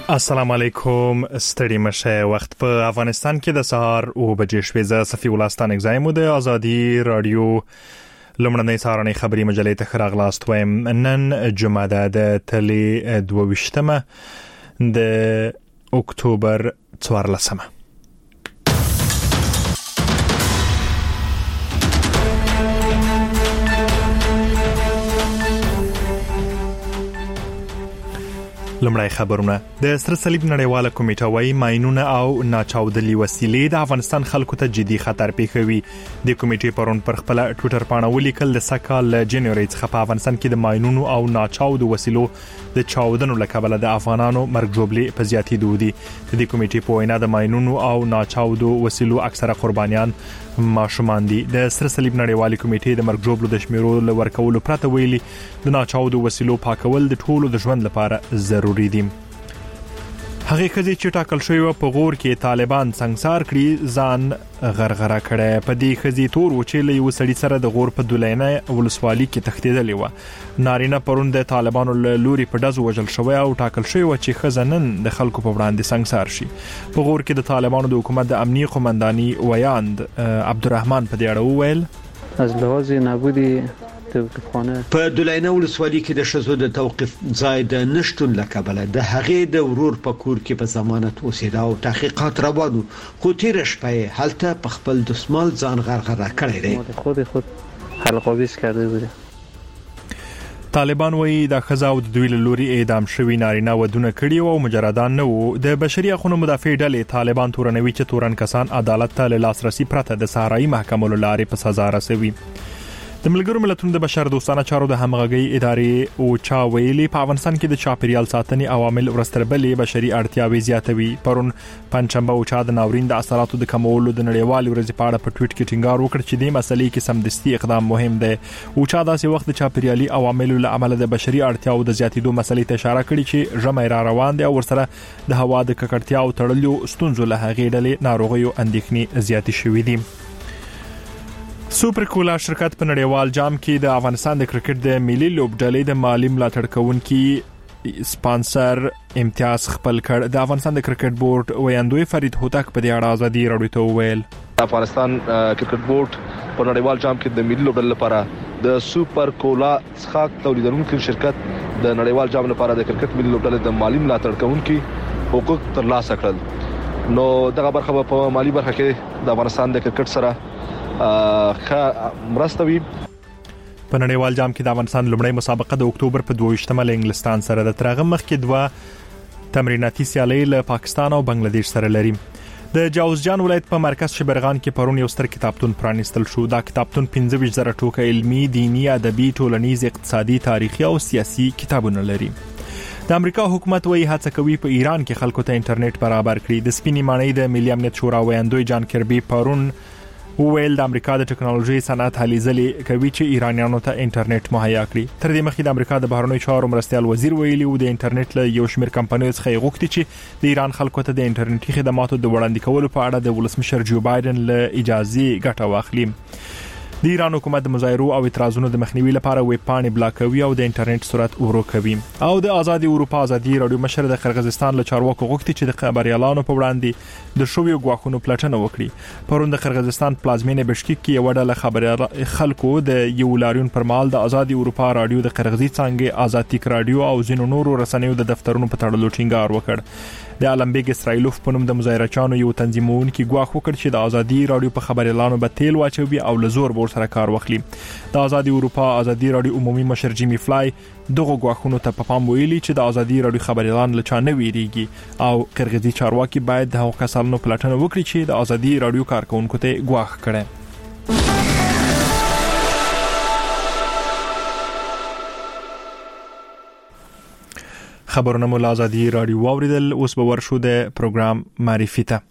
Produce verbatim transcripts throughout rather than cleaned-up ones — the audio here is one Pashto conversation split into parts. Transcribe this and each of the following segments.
السلام علیکم. ستړي مشه. وخت په افغانستان کې د سهار او بجې شوې. زه صفي ولستان اگزایم د ازادي رادیو لمړنۍ سهارنۍ خبري مجلې ته راغلاست وایم. نن جمعه ده د تلې دوه ویشتمه د اکتوبر څوارلسمه. لمړی خبرونه. د سره صلیب نړیواله کمیټه وايي ماینونه او ناچاودلي وسیلې د افغانستان خلکو ته جدي خطر پیښوي. د کمیټې پرون پر خپل ټوئیټر باندې ولیکل د سکهال جنوري څخه په افغانستان کې د ماینونو او ناچاودو وسیلو د چاودنو لکبله د افغانانو مرګ جوړلې په زیاتې دودي. د کمیټې په وینا د ماینونو او ناچاودو وسیلو اکثره قربانیان ماشومان دي. د سره صلیب نړیواله کمیټې د مرګ جوړلو د شمیرو لورکولو پرته ویلي د ناچاودو وسیلو پاکول د ټولو د ژوند لپاره ضروري دي. هغه کزي چې ټاکل شوی و په غور کې طالبان څنګهار کړی ځان غرغره کړي. په دې کزي تور و چې له یو سړي سره د غور په دولینه ولسوالۍ کې تختیدلې و. نارینه پرون د طالبانو له لوري په دزو وجل شوی او ټاکل شوی و چې خزنن د خلکو په وړاندې څنګهار شي. په غور کې د طالبانو د حکومت د امنیي قومنداني ویاند عبدالرحمن په دې اړه وویل از لحاظ نبودی په دولینه ولسوالۍ کې د شزو د توقف ځای د نشټون لکبله د هغې د ورور په کور کې په ضمانت اوسېده او تحقیقات روانو. خو تیر شپه هلته په خپل دسمال ځان غرغره کړی دی. خود خود حلقاویز کرده بوده. طالبان وایي د خزا او د دوی له لوري اعدام شوی نارینه ودونه کړي او مجردان نه وو. د بشري حقوقو مدافع ډلې طالبان تورنوي چې تورن کسان عدالت ته لاسرسي پرته د صحرایي محکمو لارې په سزا رسوي. د ملګرو ملتونو د بشر دوستانه چارو د همغږي ادارې او چا ویلي په افغانستان کې د چاپیریال ساتنې عوامل ورستربلې بشري اړتیاوې زیاتوي. پرون پنځشنبه او چا د ناورین د اثراتو د کمولو د نړیوال ورځې په اړه په ټویټ کې ټینګار وکړ چې د مسلې کې سمدستي اقدام مهم دی. او چا داسې وخت د چاپیریالي عواملو له امله د بشري اړتیاو د زیاتېدو مسلې ته اشاره کړې چې ژمی را روان دی او ورسره د هوا د ککړتیا او تړلو ستونزو له هغې ډلې ناروغیو اندېښنې زیاتې شوې دي. سوپر کولا شرکت په نړیوال جام کې د افغانستان د کرکټ د ملي لوبډلې د مالی ملاتړ کوونکي سپانسر امتیاز خپل کړ. د افغانستان د کرکټ بورډ ویاندوی فرید هوتک په دې اړه ازادي رادیو ته وویل افغانستان کرکټ بورډ په نړیوال جام کې د ملي لوبډلې لپاره د سوپر کولا څخه تولیدونکو شرکت د نړیوال جام لپاره د کرکټ ملي لوبډلې د مالی ملاتړ کوونکي حقوق ترلاسه کړل. نو دغه برخه په مالی برخه کې د افغانستان د کرکټ سره مرستوي. په نړیوال جام کې د افغانستان لومړی مسابقه د اکتوبر په دوه ویشتمه له انګلستان سره د ترغه مخ کې دوه تمریناتي سیالۍ له پاکستان او بنگلاديش سره لري. د جوزجان ولایت په مرکز شبرغان کې پرون یو ستر کتابتون پرانیستل شو. دا کتابتون پنځه ویشت زره ټوکه علمي، دینی، ادبي، ټولنیز، اقتصادي، تاریخي او سیاسي کتابونه لري. د امریکا حکومت وایي هڅه کوي په ایران کې خلکو ته انټرنیټ برابر کړي. د سپینې ماڼۍ د ملي امنیت شورا ویاندوی جان کربي پرون وویل د امریکا د ټکنالوژي صنعت هلې ځلې کوي چې ایرانیانو ته انټرنیټ مهیا کړي. تر دې مخکې د امریکا د بهرنیو چارو مرستیال وزیر ویلي و د انټرنیټ له یو شمېر کمپنیو څخه غوښتي چې د ایران خلکو ته د انټرنیټي خدماتو د وړاندې کولو په اړه د ولسمشر جو بایدن له اجازه ګټه واخلي. د ایران حکومت د مظاهرو او اعتراضونو د مخنیوي لپاره ویب پاڼې بلاکوي او د انټرنیټ سرعت ورو کوي. او د آزادي اروپا ازادي رادیو مشر د قرغیزستان له چارواکو غوښتي چې د خبريالانو په وړاندې د شویو غواخونو پلټنه وکړي. پرون د قرغیزستان پلازمینه بشکیک کې یو ډله خبريال خلکو د یو لاریون پر مال د آزادي اروپا رادیو د قرغیزي څنګه آزادیک رادیو او زینو نورو رسنیو د دفترونو په تړلو ټینګار وکړ. د علمبیګ اسرائیلوف په نوم د مظاهرچانو یو تنظیمونکي غواخ وکړ چې د آزادي رادیو په خبريالانو به تیل واچوي او له زور بور سره کار واخلي. د آزادي اروپا آزادي رادیو عمومي مشر جیمی فلای دغه غواخونو ته په پام ویلي چې د آزادي رادیو خبريالان له چا نه ویریږي او قرغیزي چارواکي باید د هغو کسانو پلټنه وکړي چې د آزادي رادیو کارکونکو ته غواخ کړي. خبرونه مو آزادي رادیو واوریدل. اوس به ورشو د پروګرام معرفي ته.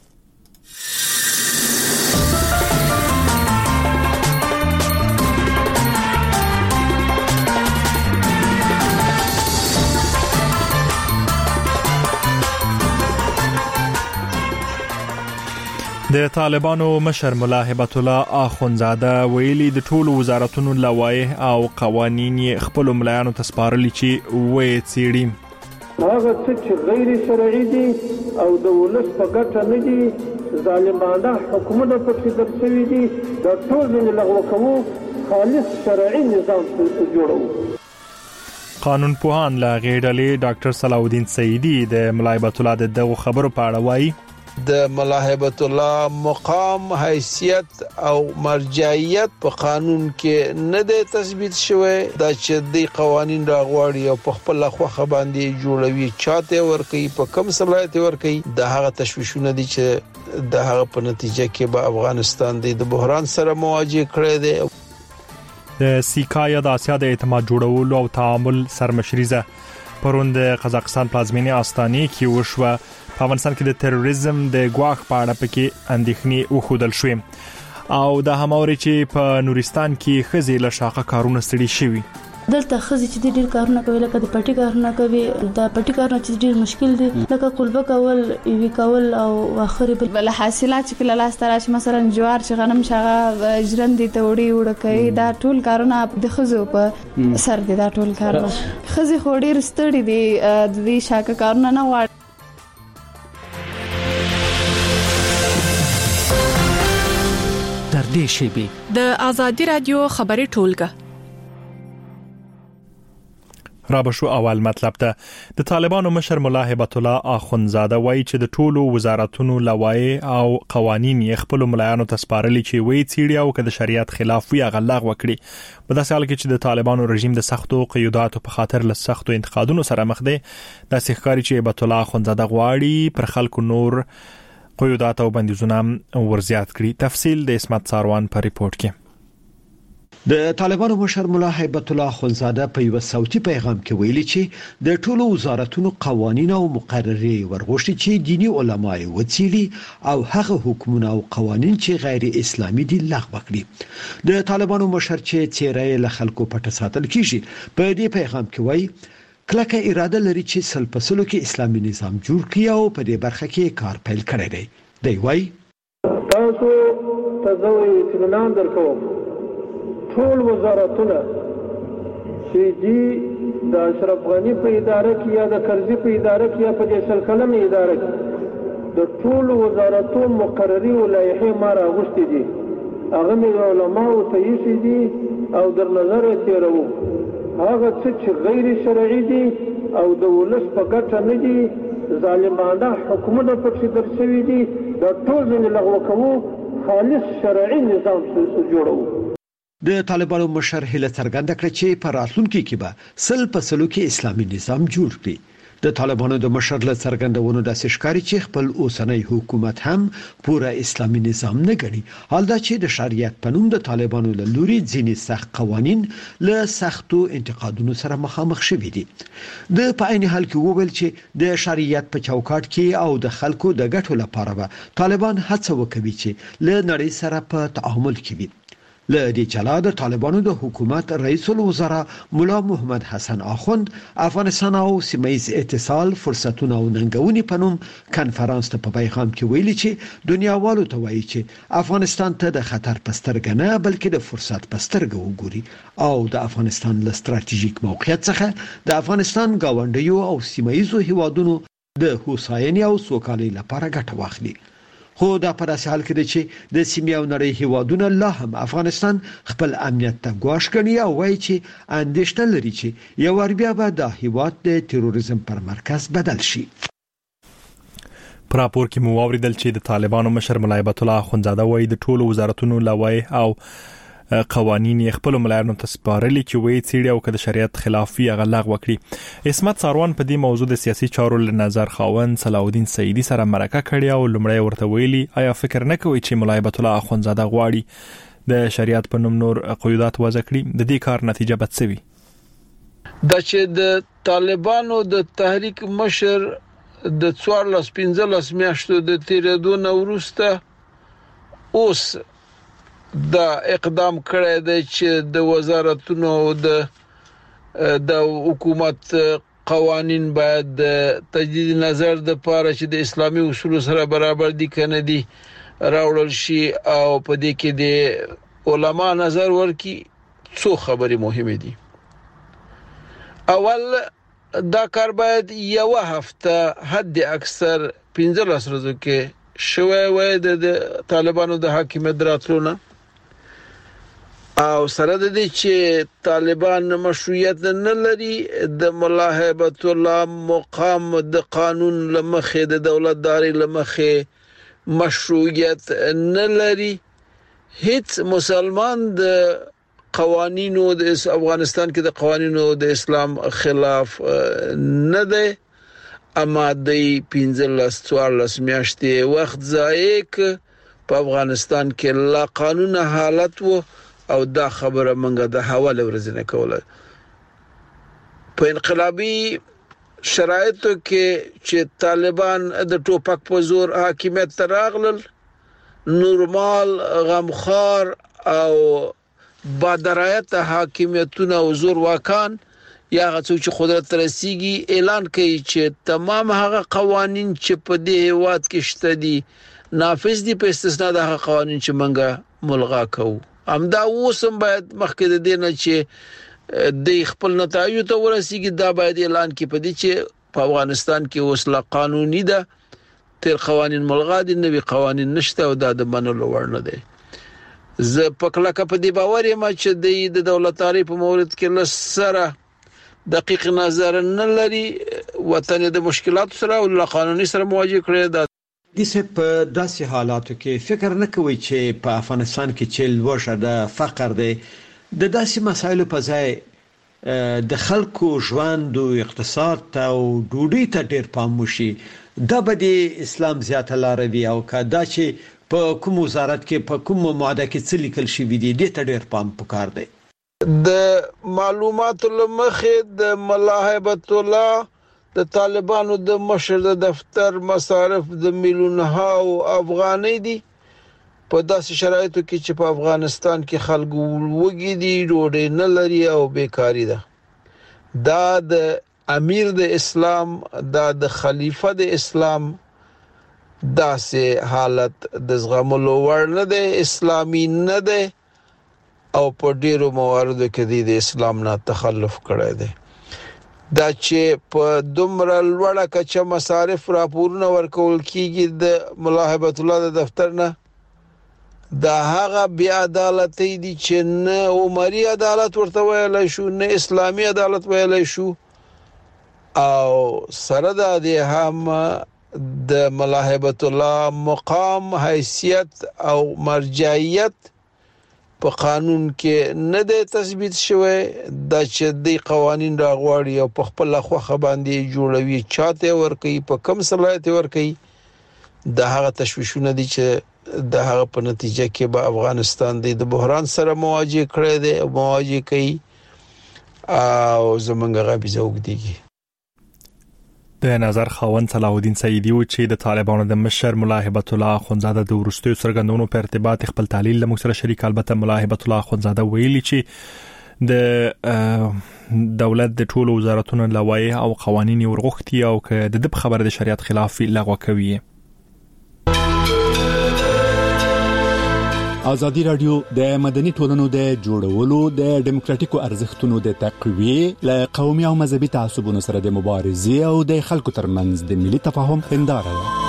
د طالبانو مشر ملا هبت الله اخونزاده ویلي د ټولو وزارتونو لوایح او قوانین خپل ملایانو ته سپارلي چې وې څیړي. هغه څه چې غیر شرعي دي او د ولس په ګټه نه دي ظالمانه حکومت پکې درسوي دي دا ټول یې لغوه کوو خالص شرعي نظام جوړو. قانون پوهان لا غیډلې ډاکټر صلاح الدین سیدی د ملاحبت الله د دغه خبرو په اړه وایي د ملاحبت الله مقام حیثیت او مرجعیت په قانون کې نه د تثبیت شوی دا چې د قوانين راغواړي او په خپل خوخه باندې جوړوي چاته ورکي په کم صلاحیت ورکي د هغه تشویشونه دي چې د هغه په نتیجه کې به افغانستان د بحران سره مواجه کړي دي. د سیکایا د اسیا د اعتماد جوړولو او تعامل سرمشریزه پروند قزاقستان پلازمینه استانې کې وشوه. په افغانستان کې د تروریزم د ګواښ په اړه پکې اندېښنې وښودل شوې او د هماوري چې په نورستان کې خزي له شاقه کارونه ستړي شوي. دلته خزي چې ډېر کارونه کوي لکه د پټي کارونه کوي د پټي کارونه چې ډېر مشکل دي لکه قلبه کول وی کول او اخر بل حاصلات چې کله لاس تراش مثلا جوار چې غنم شغه ژرندې ته وړي وړکې دا ټول کارونه د خزو په سر دي دا ټول کارونه خزي خو ډېر ستړي دي د دې شاقه کارونه نه وړي. تر دې شیبې د ازادي رادیو خبري ټولګه رابشو اول مطلب ته د طالبانو مشر ملا هبت الله اخونزاده وایي چې د ټولو وزارتونو لوای او قوانين یې خپل ملایانو ته سپارلي چې وایي چیرې او که د شریعت خلاف وي غلغ وکړي. په داسې حال کې چې د طالبانو رژیم د سختو قیوداتو په خاطر له سختو انتقادونو سره مخ دی د ښکاری چې هبت الله اخونزاده غواړي پر خلکو نور قیودات او بندیزونه ورزیات کړي. تفصیل د اسمت ساروان په ریپورت کې. د طالبانو مشر ملا هیبت الله خونزاده په یو صوتي پیغام کې ویلي چې د ټولو وزارتونو قوانين او مقررې ورغوښتي چې دینی علماء وڅېلي او هغه حکومت او قوانين چې غیر اسلامي دي لغوه کړي. د طالبانو مشر چې چیرې له خلکو پټ ساتل کیږي په دې پیغام کې وایي کلکه اراده لري چې سلپسلو کې اسلامي نظام جوړ کړي او په دې برخه کې کار پیل کړی دی. دی وایي تاسو ته زه اطمینان درکوم ټول وزارتونه چې دي د اشرف غنی په اداره کې یا د کرزي په اداره کې یا په جیسل کلم اداره کې د ټول وزارتونو مقرري او لایحې ما راغوښتي دي هغه مې علماء ته یې دي او در نظر یې تیرو هغه څه چې غیر شرعي دي او د ولس په ګټه نه دي ظالمانه حکومت پکې درسوي دي دا ټول یې لغوه کوو خالص شرعي نظام جوړو. د طالبانو مشر هله څرګنده کړ چې په راتلونکي کې به سل په سلو کې اسلامي نظام جوړ کړي. د طالبانو د مشر له څرګندونو د ښکاری چې خپل اوسنۍ حکومت هم پوره اسلامي نظام نه ګڼي حال دا چې د شریعت په نوم د طالبانو له لوري ځینې سخت قوانين له سختو انتقادونو سره مخامخ شوي دي. د په عین حال کې وویل چې د شریعت په چوکاټ کې او د خلکو د ګټو لپاره به طالبان هڅه وکوي چې له نړۍ سره په تعامل کې وي. له دې چلا د طالبانو د حکومت رئیس الوزرا مولا محمد حسن اخوند افغانستان او سیمایي اتصال فرصتونه او ننګونې په نوم کانفرنس ته په پیغام کې ویلي چې دنیاوالو ته وایي چې افغانستان ته د خطر پسترګ نه بلکې د فرصت پسترګ وګوري او د افغانستان له ستراتیژیک موقعیت څخه د افغانستان گاونډیو او سیمایي هیوادونو د هوساینې او سوکالۍ لپاره ګټه واخلي. خو دا په داسې حال کې دی چې د سیمې او نړۍ هیوادونه لا هم افغانستان خپل امنیت ته ګواښ کوي او وایي چې اندېښنه لري چې یو ور بیا به د هیواد د تروریزم پر مرکز بدل شي. پر راپور کې مو اوریدل چې د طالبانو مشر ملا هبت الله اخونزاده وایي د ټولو وزارتونو لوای او قوانين یې خپل ملایانو ته سپارلي چې وایي چیرې او که د شریعت خلاف وي غلغ وکړي. اسمت ساروان په دې موضوع د سیاسي چارو له نظر خاوند صلاح الدین سیدی سره مرکه کړې او لمړی ورته ویلي آیا فکر نه کوي چې ملا هبت الله اخونزاده غواړي د شریعت په نوم نور قیودات وضع کړي د دې کار نتیجه به څه وي؟ دا چې د طالبانو د تحریک مشر د څوارلس پنځلس میاشتو د تیرېدو نه وروسته اوس دا اقدام کړی دی چې د وزارتونو د د حکومت قوانين باید تجدید نظر د پاره چې د اسلامي اصول سره برابر دي کنه دي راوړل شي او په دې کې د علما نظر ورکي څو خبرې مهمه دي. اول دا کار باید یو هفته حد اکثر پنځلس ورځې کې شوی وای د طالبانو د حاکمیت راتلونه او سره د دې چې طالبان مشروعیت نه لري د ملا هیبت الله مقام د قانون لمخې د دولتداري لمخې مشروعیت نه لري هیڅ مسلمان د قوانینو د افغانستان کې د قوانینو د اسلام خلاف نه دی اما د پنځلس څوارلس میاشتې وخت ضایع په افغانستان کې لا قانون حالت وو او دا خبره منګه د حواله ورزنه کوله په انقلابي شرایطو کې چې طالبان د ټوپک په زور حاکمیت تراغلل نورمال غمخوار او با درایت حاکمیتونه او زور واکان یا غڅو چې قدرت رسیږي اعلان کوي چې تمام هغه قوانين چې په دې هیواد کې شته دي نافذ دي په استثناء د هغه قوانين چې منګه ملغا کوو همدا اوسم باید مخکې د دې نه چې د خپل نتایج ته ورسیږي دا باید اعلان کړي په دې چې په افغانستان کې اوس لا قانوني ده تر قوانين ملغا دي نوي قوانين نشته او دا د منلو وړ نه دي زه پکلهکه په دې باور یم چې د دولتداري په مورد کې لسره دقیق نظر نه لري وطن د مشکلات سره او قانوني سره مواجه کړي ده د څه په داسې حالاتو کې فکر نه کوي چې په افغانستان کې چې لوړه د فقر دی د داسې مسایلو په ځای د خلکو ژوند او اقتصاد ته او ډوډۍ ته ډېر پام وشي دا به د اسلام زیاته لار وي او کدا چې په کوم وزارت کې په کوم ماده کې څه لیکل شوی دی د ته ډېر پام پکار دی د معلوماتو لمخې د ملا هیبت الله د طالبانو د مشر د دفتر مصارف د میلیونها او افغانۍ دي په داسې شرایطو کې چې په افغانستان کې خلکو وګړي دي ډوډۍ نه لري او بیکاری ده دا د امیر د اسلام دا د خلیفہ د اسلام داسې حالت د زغملو وړ نه دی اسلامي نه دی او په ډیرو مواردو کې د اسلام نه تخلف کړی دی دا چې په دومره لوړه کچه مصارف راپورونه ورکول کیږي د ملا هیبت الله د دفتر نه دا هغه بی عدالتي دي چې نه عمري عدالت ورته ویل شو نه اسلامي عدالت ویل شو او سره د دې هم د ملا هیبت الله مقام حیثیت او مرجعیت په قانون کې نه د تثبیت شوی د چې د قوانين راغواړي او په خپل خوخه باندې جوړوي چاته ور کوي په کم صلاحیت ور کوي د هغه تشویشونه دي چې د هغه په نتیجه کې به افغانستان د بحران سره مواجه کړي دي او مواجه کوي او زمونږ غبي زوګديږي د نظر خاوند صلاح الدین سیدی و چې د طالبانو د مشر ملا هیبت الله اخونزاده د ورستیو سرګندونو په ارتباط خپل تعلیل له مکسره شریک البته ملا هیبت الله اخونزاده ویلي چې د دولت د ټولو وزارتونو لوایح او قوانين ورغختي او که د خبر د شریعت خلاف لغوه کوي ازادي رادیو د مدني ټولنو د جوړولو د ډیموکراتیکو ارزښتونو د تقویه له قومي او مذهبي تعصبونو سره د مبارزې او د خلکو ترمنځ د ملي تفاهم هنداره ده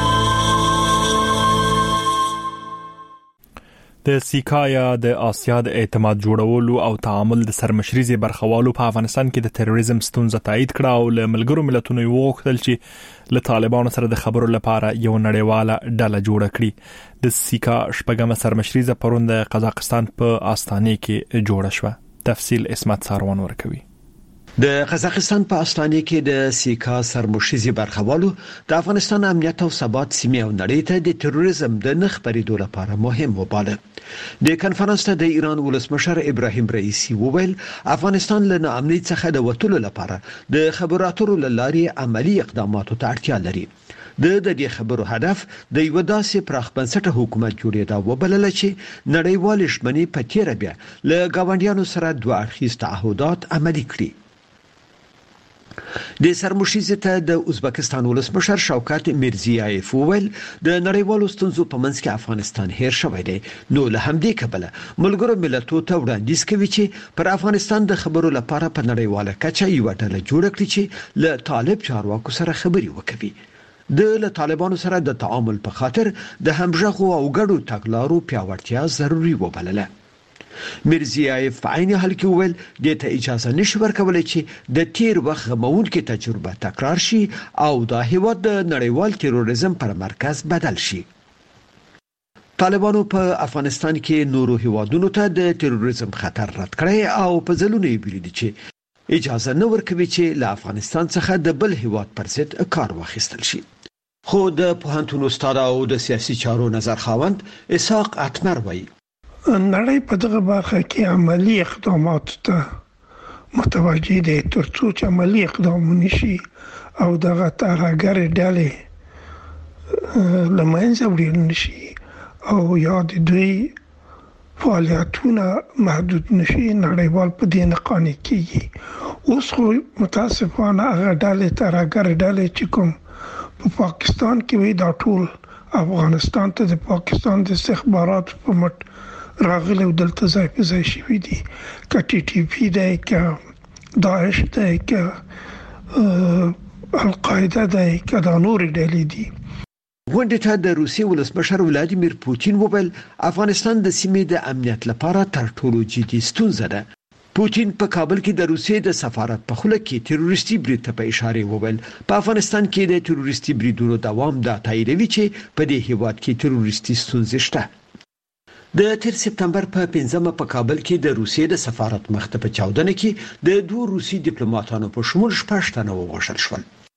د سیکایا د آسیا د اعتماد جوړولو او تعامل د سرمشريزي برخوالو په افغانستان کې د تروریزم ستونزه تایید کړه او له ملګرو ملتونو وغوښتل چې له طالبانو سره د خبرو لپاره یو نړیواله ډله جوړه کړي د سیکا شپږم سرمشريزه پرون د قزاقستان په آستانه کې جوړه شوه تفصیل اسمت ساروان ورکوي د قزاقستان په استانه کې د سیکا سرمشريزي برخوالو د افغانستان امنیت او ثبات سیمه او نړۍ ته د تروریزم د نخ پریدو لپاره مهم وباله د کنفرانس ته د ایران ولسمشر ابراهیم رئیسی وویل افغانستان له ناامنۍ څخه د وټولو لپاره د خبراتو لارې عملی اقداماتو ته اړتیا لري د دې خبرو هدف د یو داسې پراخ بنسټه حکومت جوړېدا وبلل چې نړیوال شمنی په تیر بیا له گاونډیانو سره دوه اړخیز تعهدات عملي کړي د سرمشيزه ته د ازبکستان ولسمشر شوکت میرزیایف وویل د نړیوالو ستونزو په منځ کې افغانستان هیر شوی دی. نو له همدې کبله ملګرو ملتونو ته وړاندیز کوي چې پر افغانستان د خبرو لپاره په نړیواله کچه یو ډله جوړ کړي چې له طالب چارواکو سره خبري وکړي. د له طالبانو سره د تعامل په خاطر د همغږو او ګډو تګلارو پیاوړتیا ضروری وبلله. میرزیایف په عین حال کې وویل د ته اجازه نشي ورکولای چې د تیر وخت غموونکې تجربه تکرار شي او د هیواد د نړیوال تروریزم پر مرکز بدل شي. طالبانو په افغانستان کې نورو هیوادونو ته د تروریزم خطر رد کړی او په ځلونه یې ویلي چې اجازه نه ورکوي چې له افغانستان څخه د بل هیواد پر ضد کار واخیستل شي. خو د پوهنتون استاد او د سیاسي چارو نظر خاوند اسحاق اتمر وایي نړۍ په دغه برخه کې عملی اقدامات ته متوجه دي ترڅو چې عملی اقدامونه شي او دغه ترهګر ډلې لمنځه وړل نشي او یا د دوی فعالیتونه محدود نشي. نړیوال په دې نه قانع کیږي. اوس خو متاسفانه هغه ډلې ترهګر ډلې چې کوم په پا پاکستان کې وي دا ټول افغانستان ته د پاکستان د استخباراتو په مټ راغلی دلته ځای په ځای شوي دي. که ټي ټي پی دی، که داعش دی، که القاعده دی، که دا نورې ډلې دي. غونډې ته د روسیې ولسمشر ولادیمیر پوتین وویل افغانستان د سیمې د امنیت لپاره تر ټولو جدي ستونزه ده. پوتین په کابل کې د روسیې د سفارت په خوله کې تروریستي برید ته په اشاره وویل په افغانستان کې د تروریستي بریدونو دوام دا تاییدوي چې په دې هیواد کې تروریستي ستونزې شته. د تیر سپتمبر په پنځمه په کابل کې د روسیې د سفارت مخته په چاودنه کې د دوه روسي ډیپلوماټانو په شمول شپږ تنه ووژل شول.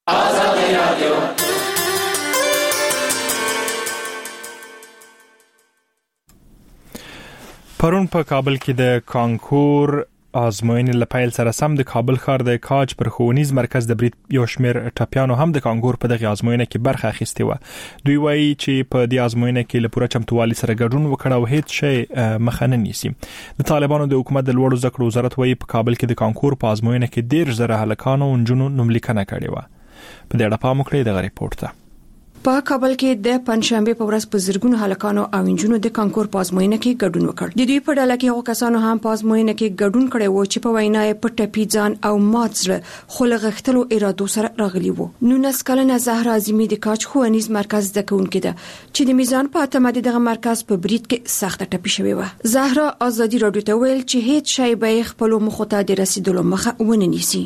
پرون په کابل کې د کانکور ازموینې لپاره سره سم د کابل ښار د کاج پر ښوونیز مرکز د برید یو شمېر ټاپیانو هم د کانکور په دغه ازموینه کې برخه اخیستې و. دوی وایي چې په دې ازموینه کې له پوره چمتووالي سره ګډون وکړ او هیڅ شی مخه نه نیسي. د طالبانو د حکومت د لوړو زده کړو وزارت وایي په کابل کې د کانکور په ازموینه کې ډېر زره هلکانو او نجونو نوملیکنه کړې و. په دې اړه پام وکړئ د ریپورت ته. په کابل کې د پنځشنبه په ورځ په زرګونو هلکانو او انجونو د کانکور په ازموینه کې ګډون وکړ. د دوی په ډله کې هغو کسانو هم په ازموینه کې ګډون کړی و چې په وینا یې په ټپي ځان او مات زړه خو له غښتلو ارادو سره راغلي وو. نونس کلنه زهرا اعظمي د کاج ښوونیز مرکز زده کوونکې ده چې د میزان په اتمه دغه مرکز په برید کې سخت ټپي شوې و. زهرا ازادي راډیو ته ویل چې هیڅ شی به خپل مخ ته د رسیدلو مخه ونه نیسي.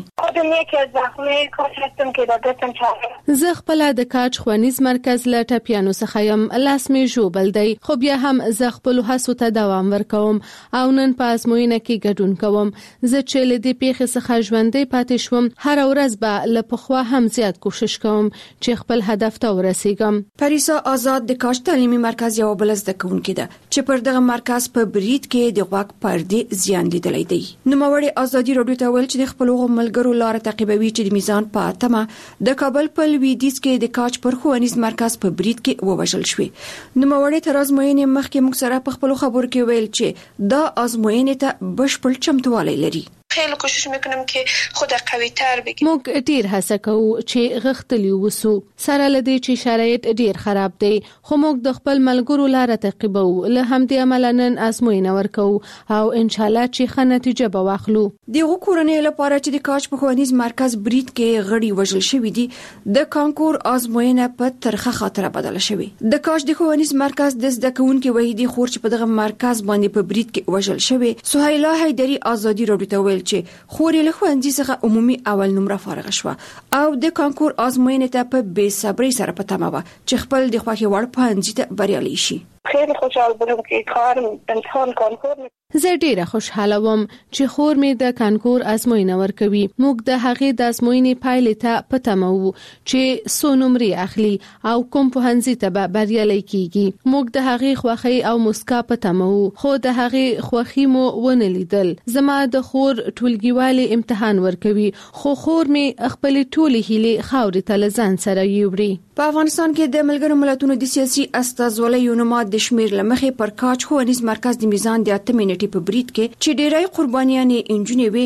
زه خپل د کاج ښوونیز مرکز له ټپیانو څخه یم لاس می ژوبل دی خو بیا هم زه خپل هڅو ته دوام ورکوم او نن په ازموینه کې ګډون کوم. زه چې له دې پیښې څخه ژوندۍ پاتې شوم هر ورځ به له پخوا هم زیات کوشش کوم چې خپل هدف ته ورسیږم. پریسا آزاد د کاج تعلیمي مرکز یو بل زده کوونکې ده چې پر دغه مرکز په برید کې د غوږ پردې زیان لیدلې دی. نوموړی ازادي راډیو ته ویل چې د خپل ملګرو لار تعقیبوي چې د میزان په اتمه د کابل په لویدیځ کې د کاج پر ښوونیز مرکز په برید کې ووژل شوې. نوموړی تر ازموینې مخکې موږ سره په خپل خبرو کې ویل چې دا ازموینې ته بشپړ چمتووالی لري. خیلی کوشش میکنم که خود قوی تر بگیرم. موږ ډیر هڅه کوو چې غښتلي وسو سره لدی چې شرایط ډیر خراب دي خو موږ د خپل ملګرو لار تعقیبو له همدې عمل نن ازموینه ورکو او ان شاء الله چې ښه نتیجه به واخلو. دغه کورنۍ لپاره چې د کاج په ښوونیز مرکز برید کې غړي وژل شوې دي د کانکور ازموینه په ترخه خاطره بدله شوې. د کاج د ښوونیز مرکز د زده کوونکو وحیدي خور چې په دغه مرکز باندې په برید کې وژل شوې سهیلا حیدری ازادي راډیو ته چې خوري له ښوونځي څخه عمومي اول نمره فارغ شوه او د کانکور ازموینې ته په بے صبرۍ سره په تمه وه چې خپل د خوښې وړ پوهنځي ته بریالي شي. خیلی خوشحال بودم که کار امتحان کانکور زه ډیره خوشحاله وم چې خور مې د کانکور ازموینه ورکوي. موږ د هغې د ازموینې پایلې ته په تمه وو چې څو نمرې اخلي او کوم پوهنځي ته به بریالي کیږي. موږ د هغې خوښۍ او مسکا په تمه وو خو د هغې خوښي مو ونه لیدل. زما د خور ټولګیوالي امتحان ورکوي خو خور مې خپل ټولې هیلې خاورې ته له ځان سره یوړي. په افغانستان کې د ملګرو ملتونو د سیاسي استازولۍ نوماد د شمیر لمخې پر کاج ښوونیز مرکز د میزان د اتمې نیټې په برید کې چې ډېری قربانیانې انجونې وي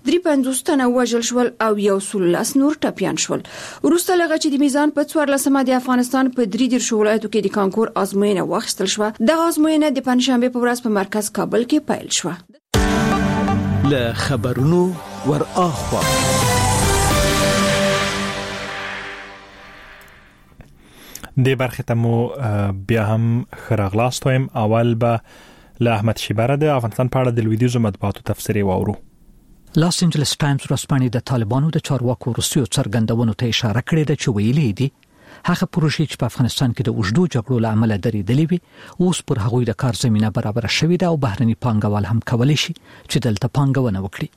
درې پنځوس تنه وژل شول او یو سل نور ټپيان شول. وروسته لغه چې د میزان په څوارلسمه د افغانستان په درې دېرش ولایتو کې د کانکور ازموینه واخیستل شوه. د ازموینه د پنځشنبه په ورځ په مرکز کابل کې پیل شوه. له خبرونو ور اخوا د برخه ته مو بیا هم خراغلاست وایم. اول به له احمد شیبره د افغانستان په اړه د لویدیزو مطبوعاتو تفسیر واورو. لاس انجلس ټایمز ورځپاڼې د طالبانو د چارواکو وروستیو څرګندونو ته اشاره کړې ده چې ویلي دي هغه پروژې چې په افغانستان کې د اوږدو جګړو له امله درېدلې وي اوس پر هغوی د کار زمينه برابر شوې ده او بهرني پانګوال هم کولی شي چې دلته پانګونه وکړي.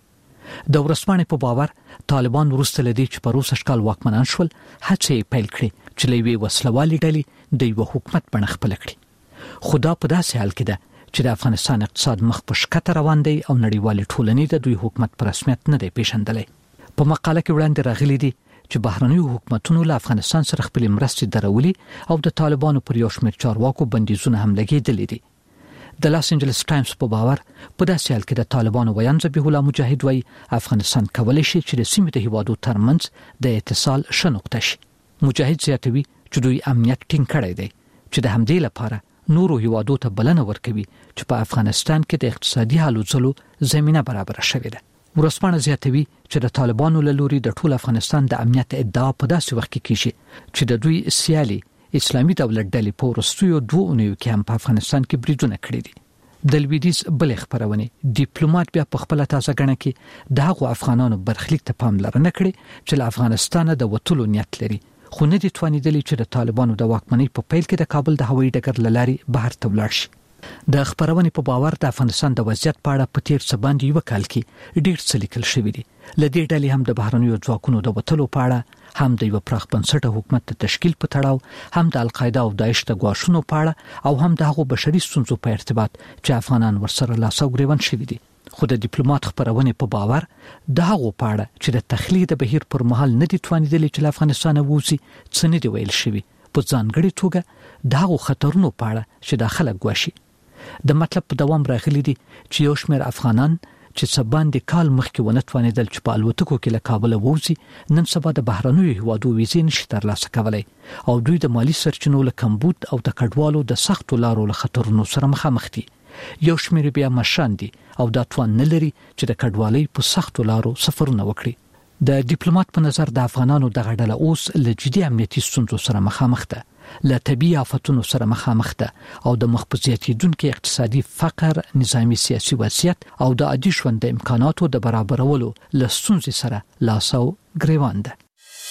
د ورځپاڼې په باور طالبان وروسته لدی چې په روس اشکال واکمنان شول هڅې پیل کړې چې لوی وسلوالې ډلې د یو حکومت بڼه خپل کړي. خدا په داسې حال کې ده چې د افغانستان اقتصاد مخ په شکته روان دی او نړیوال ټولنې د دوی حکومت پر رسمیت نه دی پیژندلی. په مقاله کې وړاندې راغلي دي چې بهرنیو حکومتونو له افغانستان سره خپل مرستې درولي او د طالبانو پر یو شمېر چارواکو بندیزونه هم لګېدلي دي. د لاس انجلس ټایمز په باور په داسې حال کې د طالبانو ویان ذبیح الله مجاهد وایي افغانستان کولی شي چې د سیمې د هیوادو ترمنځ د اتصال ښه نقطه شي. مجاهد زیاتوي چې دوی امنیت ټینګ کړی دی چې د همدې لپاره نورو هیوادو ته بلنه ورکوي چې په افغانستان کې د اقتصادي حالو ځلو زمينه برابر شوې ده. ورځپاڼه زیاتوي چې د طالبانو له لوري د ټول افغانستان د امنیت ادعا په داسې وخت کې کیږي چې د دوی سیالي اسلامي دولت ډلې په ورستیو دوه اونیو کې هم په افغانستان کې بریدونه کړي دي. د لویدیز بل خبرونه ډیپلوماټ بیا په خپل تازه غنه کې د هغو افغانانو برخلیک ته پاملرنه کړي چې له افغانستان د وټولو نیت لري خو نه دي توانیدلی چې د طالبانو د واکمنۍ په پیل کې د کابل د هوایي ډګر لارې بهر ته ولاړ شي. د خبرونې په باور د افغانستان د وضعیت په اړه په تیر څه باندې یو کال کې ډېر څه لیکل شوی دي. لدې ډلې هم د بهرنیو ځواکونو د وټلو په اړه هم د یو پراخ بنسټه حکومت د تشکیل په تړاو هم د القاعده او داعش د غواښونو په اړه او هم د هغو بشري ستونزو په ارتباط چې افغانان ورسره لاس او ګریوان شوي دي. خو د ډیپلوماټ خبرونه په باور د هغو په اړه چې د تخلیه د بهیر پر مهال نه دي توانیدلی چې له افغانستان ووځي څه نه دی ویل شوی په ځانګړي توګه د هغو خطرونو په اړه چې داخله ګواښي. د مطلب په دوام راغلي دي چې یو شمېر افغانان چې څه باندې کال مخکې ونه توانیدل چې په الوتکو کې له کابل ووځي نن سبا د بهرنیو هیوادو ویزې نشي ترلاسه کولی او دوی د مالی سرچینو له کمبود او د کډوالو د سختو لارو له خطرونو سره مخامخ دي. یو شمېر بیا مشان دي او دا توان نه لري چې د کډوالۍ په سختو لارو سفرونه وکړي. د ډیپلوماټ په نظر د افغانانو د غړډله اوس له جدي امنیتي ستونزو سره مخامخ ده، له طبي آفتونو سره مخامخ ده او د مخبزیتیدونکو اقتصادي فقر، نظامی سیاسي وضعیت او د عادي ژوند د امکاناتو د برابرولو له ستونزې سره لاس او ګریوان ده.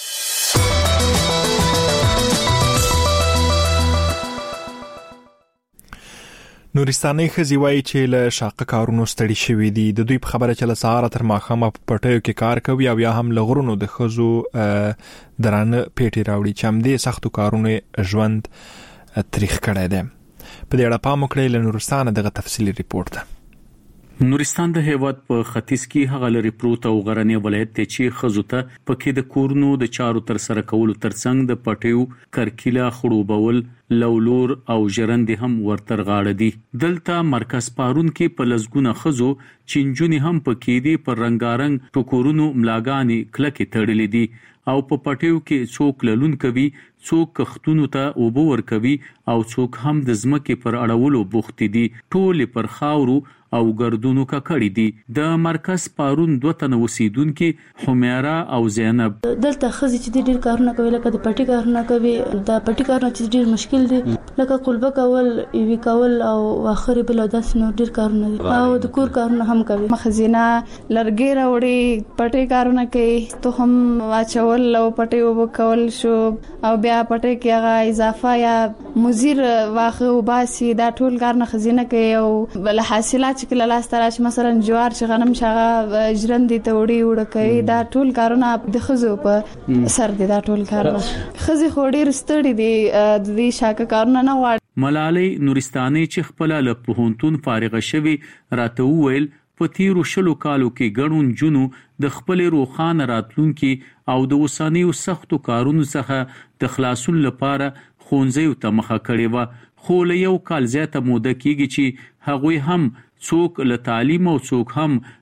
نورستاني خزي وایي چې له شاقه کارونو ستړي شوي دي. د دوی په خبره چې له سهار تر ماښامه په پټیو کې کار کوي او یا هم له غرونو د خزو درانه پیټي راوړي چې هم دې سختو کارونو ژوند تاریخ کړی دی. په دې اړه پام وکړئ. له نورستانه دغه تفصیلی ریپورت ده. نورستان د هیواد په ختیځ کې هغه لري پروت او غرنی ولایت ته چې خزو ته پکې د کورونو د چارو تر سره کولو ترڅنګ د پټیو کرکیله خړوبول لولور او ژرند هم ورتر غاړه دي. دلته مرکز پارون کې په لزګونه خزو چنجونی هم پکې دي پر رنگارنګ ټکورونو ملاګانی کلکې تړلې دي او په پټیو کې څوک للون کوي، څوک کختونو ته اوبو ور کوي او څوک هم د ځمکې پر اړولو بوخت دي. ټول پر خاورو او ګردونو کا کړی دي. د مرکز پارون دوه تن اوسیدونکو حمیرا او زینب دلته خزي چې ډېر کارونه کوي، لکه د پټي کارونه کوي. د پټي کارونه چې ډېر مشکل دي، لکه قلبه کول، ایوي کول او اخر بل داس نو ډېر کارونه دي او د کور کارونه هم کوي. مخزینه لرګي راوړي، پټي کارونه کوي، ته هم واچول او پټي وبکول شو او بیا پټي کې هغه اضافه یا مزیر واخه وباسي. دا ټول کارونه خزینه کوي او بل حاصلات چې کله لاس تراش مثلا جوار چې غنم شغه ژرندې ته وړي وړ کوي. دا ټول کارونه د خزو په سر دي. دا ټول کارونه خزي خوړې رستړي دي. د دې شاکه کارونه نه وړ. ملالۍ نورستاني چې خپل له پوهنتون فارغ شوی راته وویل په تیرو شلو کالو کې ګڼون جنو د خپل روخان راتلونکي او د وسانیو سختو کارونو څخه د خلاصون لپاره خونځیو ته مخه کړې و. خو له یو کال زیاته موده کېږي چې هغوی هم څوک له تعلیم او څوک هم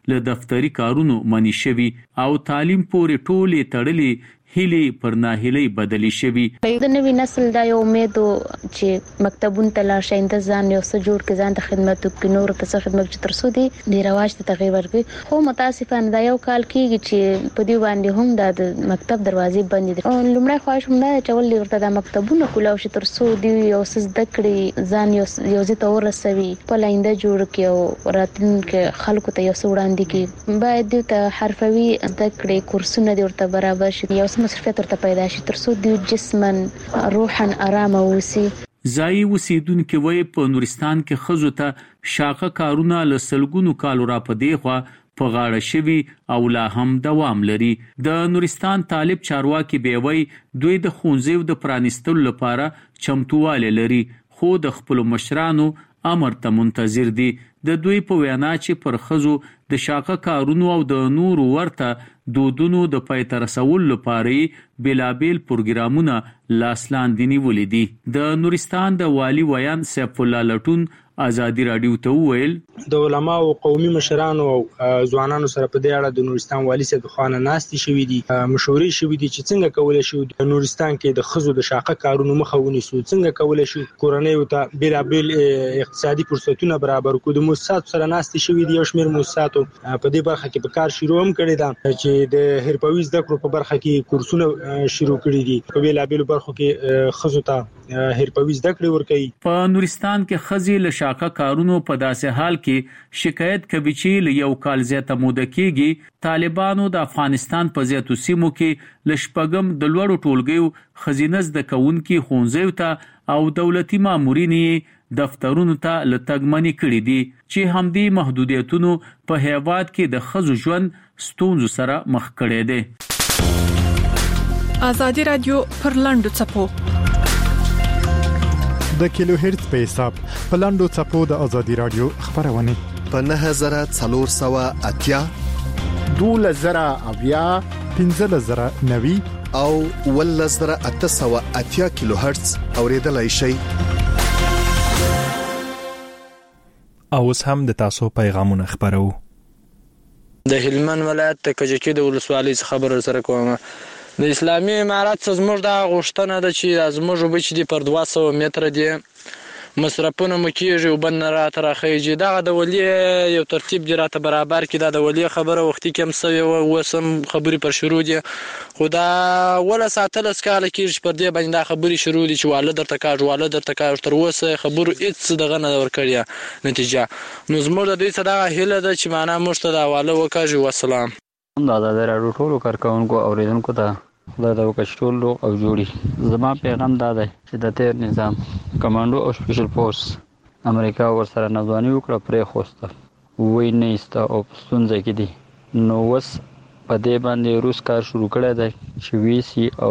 له دفتری کارونو منی شوي او تعلیم پورې ټولې تړلې هلي پر ناهلي بدلی شوي. د نوي نسل دا یو امید چې مکتبونو ته لاړ شي د ځان یو څه جوړ کې ځان ته خدمت وکړي، نور ته څه خدمت چې ترڅو دي د رواج ته تغیر ورکړي. خو متاسفانه دا یو کال کېږي چې په دې باندې هم د مکتب دروازې بندې دي. او لومړی خواهش هم دا چې ولې ورته د مکتبونو کولاو شي ترڅو دی یو څه زده کړي، ځان یو یو ځای ته ورسوي، په لاینده جوړ کړي او راتلونکي خلکو ته یو څه وړاندې کړي. باید دوی ته حرفوي زده کړې کورسونه دي ورته برابر شي، یو څه مصرفیت ورته پیدا شي ترڅو دوی جسمن روحا آرامه اوسي. ځایي اوسیدونکو وایي په نورستان کې ښځو ته شاقه کارونه له سلګونو کالو را پدې خوا په غاړه شوي او لا هم دوام لري. د نورستان طالب چارواکي بیوي دوی د ښوونځیو د پرانیستلو لپاره چمتووالی لري، خو د خپل مشرانو امر ته منتظر دي. د دوی په وینا چې پر ښځو د شاقه کارونو او د نورو ورته دودونو د پای ته رسولو لپاره بلابل پروګرامونه لاس لاندې نیولې دي. د نورستان د والي ویان سیف الله لټون ازادي رادیو ته وویل د علماء او قومي مشرانو او ځوانانو سره په دې اړه د نورستان والي صاحب خانه ناستې شوې دي، مشورې شوې دي چې څنګه کولای شو د نورستان کې د ښځو د شاقه کارونو مخه ونیسو، څنګه کولای شو کورنۍ ته بلابل اقتصادي فرصتونه برابر کړو. د موسسات سره ناستې شوې دي، یو شمېر موسسات په دې برخه کې په کار شروع هم کړی ده چې د حرفوي زده کړو په برخه کې کورسونه شروع کړي دي، په بلابل برخو کې ښځو ته حرفوي زده کړې ورکوي. په نورستان کې ښځې له شاقه کارونو په داسې حال کې شکایت کوي چې له یو کال زیاته موده کېږي طالبانو د افغانستان په زیاتو سیمو کې له شپږم د لوړو ټولګیو ښځینه زده کوونکي ښوونځیو ته او دولتي مامورین دفترونو ته له تګمنې کړي دي چې همدې محدودیتونو په هیواد کې د ښځو ژوند ستونزو سره مخ کړي دي. ازادي رادیو پر لاندو چپو د کیلو هرتز په حساب په لاندو چپو د ازادي رادیو خبرونه په نه هزار څلور سوه اتیا دوله زره اویا پنځه زره نوي او ول زره اته سوه اتیا کیلو هرتز اوریدلای شي. اوس هم د تاسو پیغامونه خبرو. د هلمند ولایت د کجکی د ولسوالۍ خبر سره کوم. د اسلامي امارات څخه زموږ د غوښتنه ده چې زموږ وبچ دي پر دوه سوه متره دي مصرفونه مو کیږي او بن راته راخیږي. دغه د ولی یو ترتیب دی راته برابر کړي. د ولی خبره وختي کم سوي او وسم خبري پر شروع دي، خو دا ولا ساتل اسکاله کیږي پر دې باندې دا خبري شروع دي چې والد درته کاج والد درته کاج تر وسه خبرو هیڅ دغه نه ورکړي نتیجه. نو زموږ د دې صدا هله ده چې معنا مشته دا والد وکاج والسلام. دا د راډیو ټولو کارکونکو اوریدونکو ته خدای دا وکړي لوق او جوړي. زما پیغام دا دی چې د تیر نظام کمانډو او سپیشل فورس امریکا ورسره نظوانی وکړه پرې خوسته وای نه است او ستونزه کې دي. نو وس په دې باندې روس کار شروع کړی دی چې وی سي او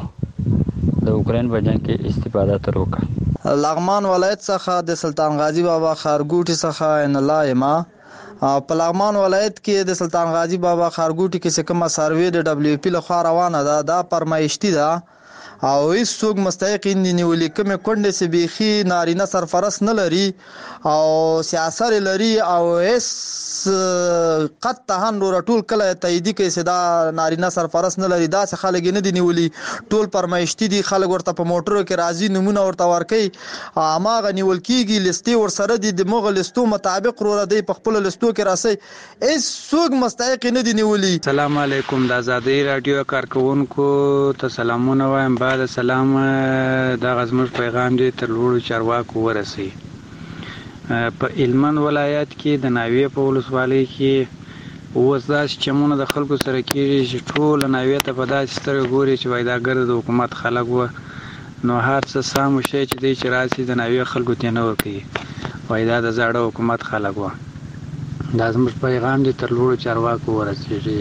د اوکرين په جنگ کې استفاده تر وکړه. لغمان ولایت څخه د سلطان غازی بابا خارګوټي څخه ان الله ما په لغمان ولایت کې د سلطان غازی بابا خارګوټي کې کومه سروې د دبليو پی له خوا روانه ده، دا پرمایشتي ده او هیڅ څوک مستحق نیولې کومه کونډه سي بيخي نارینه سرفرست نه لري او سیاست لري او هیڅ قط ته نور ټول کله تایید کوي چې دا نارینه سرفرست نه لري. دا څه خلک نه دي نیولې، ټول پرمایشتي دي. خلک ورته په موټرو کې راځي نمونه ورته ورکي، اماغه نیول کیږي لستي ور سره دي د مغل لستو مطابق ور دی په خپل لستو کې راسي. هیڅ څوک مستحق نه دي نیولې. السلام علیکم، د ازادي رادیو کارکونکو ته سلامونه وایم. بعد سلام دا غزمر پیغام دی تر لوړو چارواکو ورسي. په هلمند ولایت کې د ناوې په ولسوالۍ کې اوس داسې چمونه د خلکو سره کېږي چې ټول ناوې ته په داسې سترګو ګوري چې وایي دا ګرد د حکومت خلک وه، نو هر څه سم شی چې دی چې راسي د ناوې خلکو ته نه ورکوي، وایي دا د زاړه حکومت خلک وه. دا زموږ پیغام دی تر لوړو چارواکو ورسېږي.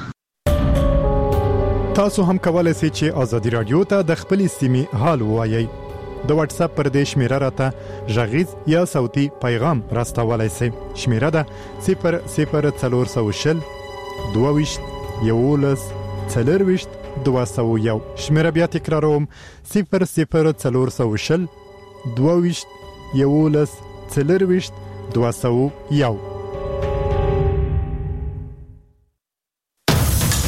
تاسو هم کولای شئ چې ازادي رادیو ته د خپلې سیمې حال ووایئ. د واتس اپ پر دې شمیره راته غږیز یا صوتي پیغام راستولای شئ. شمیره ده صفر صفر څلور سوه شل دوه ویشت یولس څلور ویشت دوه سوه یو. شمیره بیا تکراروم صفر صفر څلور سوه شل دوه ویشت یولس څلور ویشت دوه سوه یو.